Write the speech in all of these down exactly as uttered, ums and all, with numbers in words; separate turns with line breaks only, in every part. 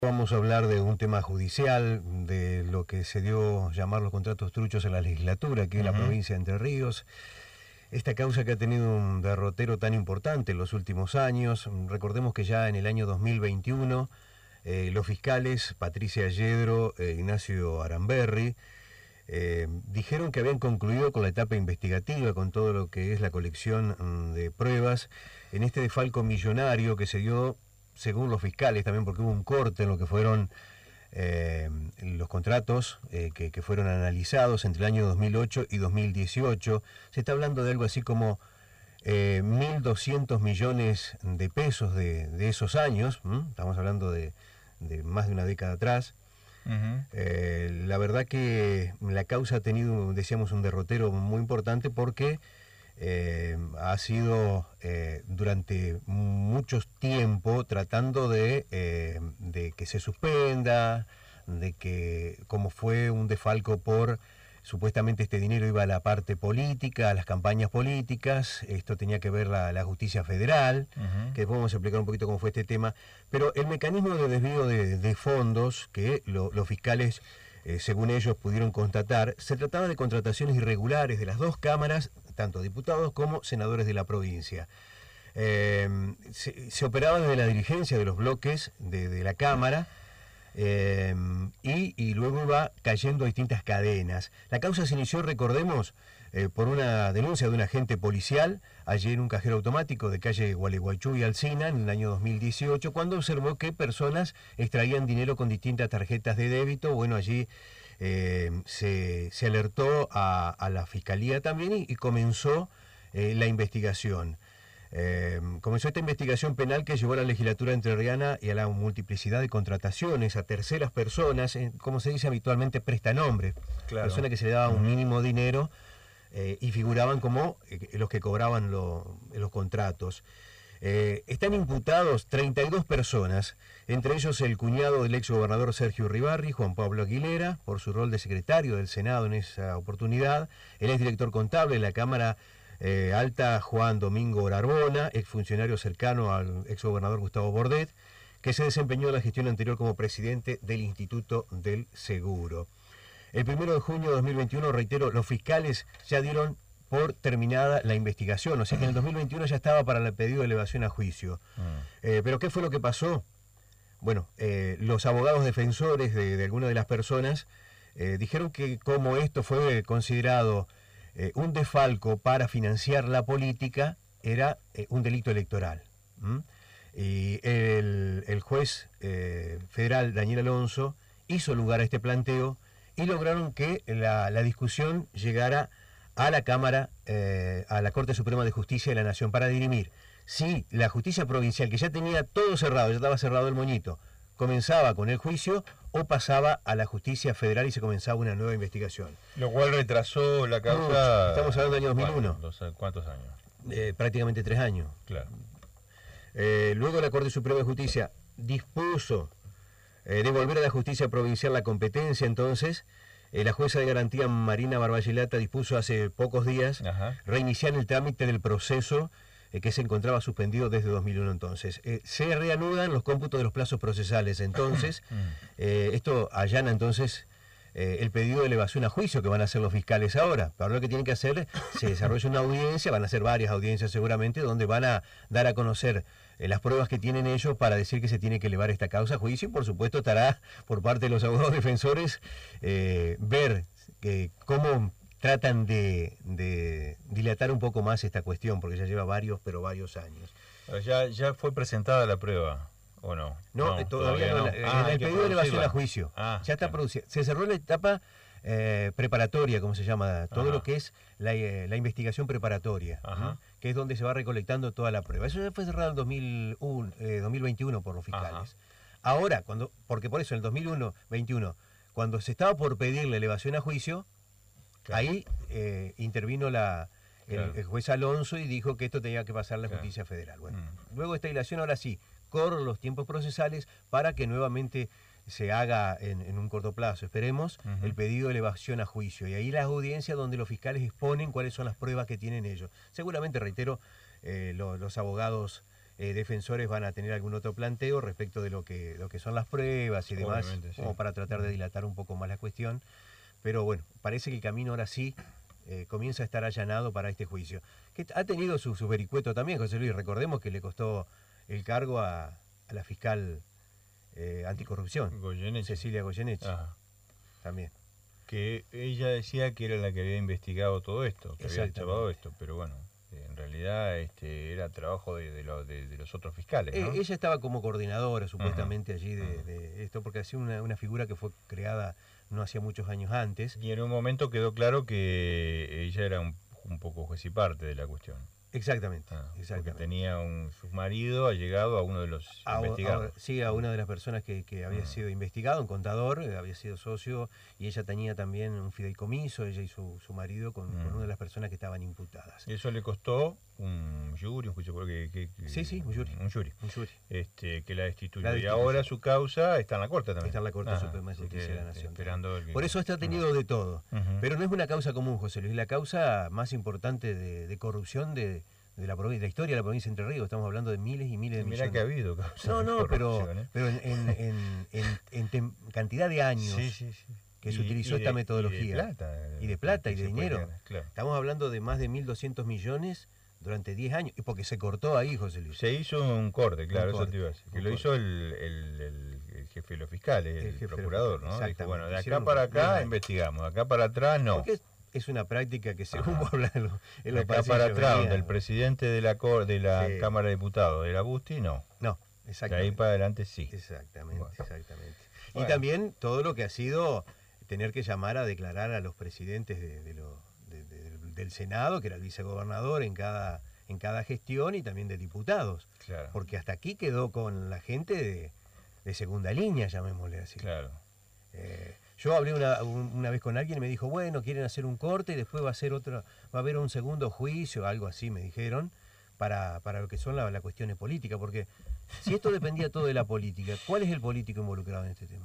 Vamos a hablar de un tema judicial, de lo que se dio llamar los contratos truchos en la legislatura aquí en la
Uh-huh.
provincia de Entre Ríos. Esta causa que ha tenido un derrotero tan importante en los últimos años. Recordemos que ya en el año dos mil veintiuno eh, los fiscales Patricia Yedro e Ignacio Aramberri eh, dijeron que habían concluido con la etapa investigativa, con todo lo que es la colección mm, de pruebas en este desfalco millonario que se dio, según los fiscales también, porque hubo un corte en lo que fueron eh, los contratos eh, que, que fueron analizados entre el año dos mil ocho y dos mil dieciocho. Se está hablando de algo así como eh, mil doscientos millones de pesos de, de esos años. ¿m? Estamos hablando de, de más de una década atrás.
Uh-huh.
Eh, la verdad que la causa ha tenido, decíamos, un derrotero muy importante porque Eh, ha sido eh, durante mucho tiempo tratando de, eh, de que se suspenda, de que como fue un desfalco por, supuestamente este dinero iba a la parte política, a las campañas políticas, esto tenía que ver la, la justicia federal,
Uh-huh.
que después vamos a explicar un poquito cómo fue este tema, pero el mecanismo de desvío de, de fondos que lo, los fiscales, eh, según ellos pudieron constatar, se trataba de contrataciones irregulares de las dos cámaras, tanto diputados como senadores de la provincia. Eh, se, se operaba desde la dirigencia de los bloques de, de la Cámara eh, y, y luego iba cayendo distintas cadenas. La causa se inició, recordemos, eh, por una denuncia de un agente policial allí en un cajero automático de calle Gualeguaychú y Alsina en el año dos mil dieciocho, cuando observó que personas extraían dinero con distintas tarjetas de débito. Bueno, allí Eh, se, se alertó a, a la Fiscalía también y, y comenzó eh, la investigación. Eh, comenzó esta investigación penal que llevó a la legislatura entrerriana y a la multiplicidad de contrataciones a terceras personas, eh, como se dice habitualmente, prestanombres.
Claro.
Personas que se le daba un mínimo dinero eh, y figuraban como eh, los que cobraban lo, los contratos. Eh, están imputados treinta y dos personas, entre ellos el cuñado del exgobernador Sergio Uribarri, Juan Pablo Aguilera, por su rol de secretario del Senado en esa oportunidad, el exdirector contable de la Cámara eh, Alta, Juan Domingo Orarbona, exfuncionario cercano al exgobernador Gustavo Bordet, que se desempeñó en la gestión anterior como presidente del Instituto del Seguro. El primero de junio de dos mil veintiuno, reitero, los fiscales ya dieron por terminada la investigación, o sea que en el dos mil veintiuno ya estaba para el pedido de elevación a juicio. Mm. Eh, ¿Pero qué fue lo que pasó? Bueno, eh, los abogados defensores de, de algunas de las personas eh, dijeron que como esto fue considerado eh, un desfalco para financiar la política, era eh, un delito electoral. ¿Mm? Y el, el juez eh, federal Daniel Alonso hizo lugar a este planteo y lograron que la, la discusión llegara a la Cámara, eh, a la Corte Suprema de Justicia de la Nación, para dirimir si la justicia provincial, que ya tenía todo cerrado, ya estaba cerrado el moñito, comenzaba con el juicio o pasaba a la justicia federal y se comenzaba una nueva investigación.
Lo cual retrasó la causa.
No, estamos hablando del año dos mil uno.
Bueno, ¿cuántos años?
Eh, prácticamente tres años.
Claro.
Eh, luego la Corte Suprema de Justicia dispuso eh, devolver a la justicia provincial la competencia. Entonces Eh, la jueza de garantía Marina Barballilata dispuso hace pocos días Ajá. reiniciar el trámite del proceso eh, que se encontraba suspendido desde dos mil uno. Entonces, eh, se reanudan los cómputos de los plazos procesales. Entonces, eh, esto allana entonces eh, el pedido de elevación a juicio que van a hacer los fiscales ahora. Para lo que tienen que hacer, se desarrolla una audiencia, van a hacer varias audiencias seguramente, donde van a dar a conocer eh, las pruebas que tienen ellos para decir que se tiene que elevar esta causa a juicio, y por supuesto estará por parte de los abogados defensores eh, ver que cómo tratan de, de dilatar un poco más esta cuestión, porque ya lleva varios, pero varios años.
Ya, ya fue presentada la prueba, ¿o no?
No,
no
todavía, todavía no. no.
Ah,
el pedido de elevación a juicio.
Ah,
ya está
claro.
producida. Se cerró la etapa eh, preparatoria, como se llama, todo Ajá. lo que es la, eh, la investigación preparatoria, ¿eh? que es donde se va recolectando toda la prueba. Eso ya fue cerrado en dos mil uno, eh, dos mil veintiuno por los fiscales. Ajá. Ahora, cuando, porque por eso en el dos mil veintiuno, cuando se estaba por pedir la elevación a juicio, claro. ahí eh, intervino la, el, claro. el juez Alonso y dijo que esto tenía que pasar a la claro. justicia federal. Bueno, mm. luego de esta dilación, ahora sí, corren los tiempos procesales para que nuevamente se haga en, en un corto plazo, esperemos, uh-huh. el pedido de elevación a juicio. Y ahí las audiencias donde los fiscales exponen cuáles son las pruebas que tienen ellos. Seguramente, reitero, eh, lo, los abogados eh, defensores van a tener algún otro planteo respecto de lo que, lo que son las pruebas y demás,
Obviamente, sí.
como para tratar de dilatar un poco más la cuestión. Pero bueno, parece que el camino ahora sí eh, comienza a estar allanado para este juicio. Que ha tenido su, su vericueto también, José Luis. Recordemos que le costó el cargo a, a la fiscal eh, anticorrupción,
Goyeneche.
Cecilia Goyeneche,
Ajá.
también.
Que ella decía que era la que había investigado todo esto, que había
Exactamente.
llevado esto, pero bueno, en realidad este era trabajo de, de, lo- de- de los otros fiscales, ¿no?
Eh, ella estaba como coordinadora supuestamente allí de, de esto, porque hacía una, una figura que fue creada no hacía muchos años antes.
Y en un momento quedó claro que ella era un, un poco juez y parte de la cuestión.
Exactamente,
Ah, porque
exactamente.
tenía un su marido allegado a uno de los
A- a-
investigados.
sí, a una de las personas que, que había
Mm.
sido investigado, un contador, eh, había sido socio, y ella tenía también un fideicomiso, ella y su, su marido, con, con
Mm.
una de las personas que estaban imputadas.
Y eso le costó un jury, un juicio, porque, que, que-
Sí, sí, un jury.
Un jury.
Un jury.
Este, que la destituyó.
La
Y
destituyó.
ahora su causa está en la Corte también.
Está en la Corte
Ajá,
Suprema de
así
Justicia
que,
de la Nación.
Esperando el que-
Por eso esto ha tenido de todo.
Ujú.
Pero no es una causa común, José Luis, la causa más importante de, de corrupción de, de la, provincia, de la historia de la provincia de Entre Ríos. Estamos hablando de miles y miles de
Mirá
millones.
que ha habido causas
No,
de
no, pero,
corrupción, ¿eh?
pero en, en- en- en- en tem- cantidad de años
Sí, sí, sí.
que se
Y-
utilizó
y de-
esta metodología.
Y de plata.
Y de plata
que
y de
se puede
dinero.
ganar, claro.
Estamos hablando de más de mil doscientos millones durante diez años. Y porque se cortó ahí, José Luis.
Se hizo un corte, claro,
Un
eso
corte,
te iba a decir. Que
un
lo
corte.
hizo el, el- el- el jefe de los fiscales, el,
El jefe de los
procurador,
fiscales,
¿no? Dijo,
exactamente.
bueno, de acá
Hicieron
para
un- bien
acá
ahí.
investigamos, de acá para atrás no.
Porque es, es una práctica que según
Ajá.
vos hablas en los, en
De
los
acá
pasillos
para atrás,
venía-
donde el presidente de la cor- de la
Sí.
Cámara de Diputados era Busti, no.
No,
De
exactamente.
ahí para adelante sí.
Exactamente,
Bueno.
exactamente. Y
Bueno.
también todo lo que ha sido tener que llamar a declarar a los presidentes de, de lo- de- de- del Senado, que era el vicegobernador en cada, en cada gestión, y también de diputados.
Claro.
Porque hasta aquí quedó con la gente de, de segunda línea, llamémosle así.
Claro.
Eh, yo hablé una, un- una vez con alguien y me dijo, bueno, quieren hacer un corte y después va a ser otro, va a haber un segundo juicio, algo así me dijeron, para, para lo que son las la cuestiones políticas, porque si esto dependía todo de la política, ¿cuál es el político involucrado en este tema?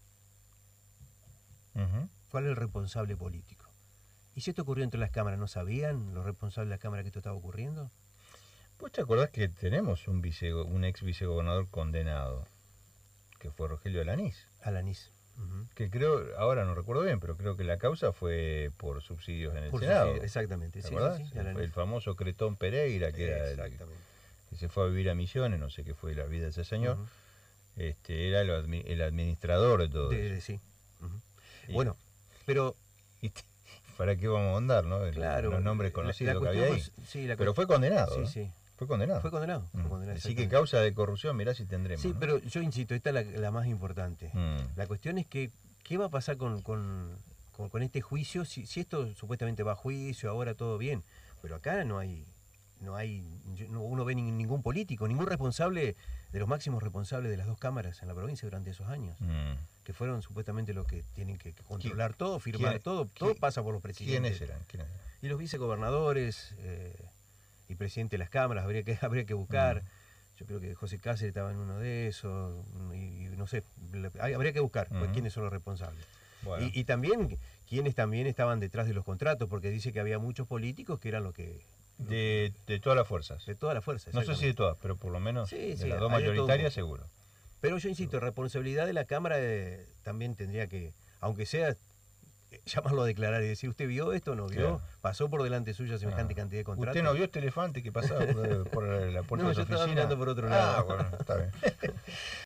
Ujú.
¿Cuál es el responsable político? ¿Y si esto ocurrió entre las cámaras, no sabían los responsables de la Cámara que esto estaba ocurriendo?
¿Vos te acordás que tenemos un, vice, un ex vicegobernador condenado, que fue Rogelio Alanís?
Alanís. Ujú.
Que creo, ahora no recuerdo bien, pero creo que la causa fue por subsidios en el
Por
Senado.
subsidio, exactamente.
¿Te
Sí,
acordás?
sí, sí,
el,
Alanís.
el famoso Cretón Pereira, que era el,
Exactamente.
que se fue a vivir a Misiones, no sé qué fue la vida de ese señor,
Ujú.
este, era el, admi- el administrador de todo
De-
eso.
de- sí. Ujú.
Y-
Bueno, pero
y te- ¿Para qué vamos a andar, no? El-
claro.
Los nombres
la-
conocidos
la
que había ahí.
cuestión fue- sí, la
Pero
cuestión-
fue condenado.
Sí,
¿no?
sí.
Fue condenado.
Fue condenado. fue
Mm.
condenado,
Así que
exactamente.
causa de corrupción, mirá si tendremos.
Sí,
¿no?
pero yo insisto, esta es la, la más importante.
Mm.
La cuestión es que, ¿qué va a pasar con, con, con- con este juicio? Si, si esto supuestamente va a juicio, ahora todo bien, pero acá no hay, no hay, yo- no- uno ve ni- ningún político, ningún responsable de los máximos responsables de las dos cámaras en la provincia durante esos años,
Mm.
que fueron supuestamente los que tienen que, que controlar todo, firmar
quién-
todo,
quién-
todo pasa por los presidentes.
¿Quiénes eran? ¿Quiénes eran?
Y los vicegobernadores eh, y presidente de las cámaras, habría que, habría que buscar.
Mm.
Yo creo que José Cáceres estaba en uno de esos, y, y no sé, la- hay- habría que buscar pues,
Ujú.
quiénes son los responsables.
Bueno.
Y, y también quiénes también estaban detrás de los contratos, porque dice que había muchos políticos que eran los que...
De, de todas las fuerzas.
De toda la fuerza.
No sé si de
exactamente.
todas, pero por lo menos
Sí,
de
sí,
las dos
hay de todo un
mayoritarias
poco.
seguro.
Pero yo insisto, responsabilidad de la Cámara eh, también tendría que, aunque sea, eh, llamarlo a declarar y decir, ¿usted vio esto o no vio?
Claro.
Pasó por delante suya semejante
Ah.
cantidad de contratos.
¿Usted no vio este elefante que pasaba por, por la puerta
No,
de su
yo estaba
oficina?
mirando por otro
Ah,
lado.
bueno, está bien.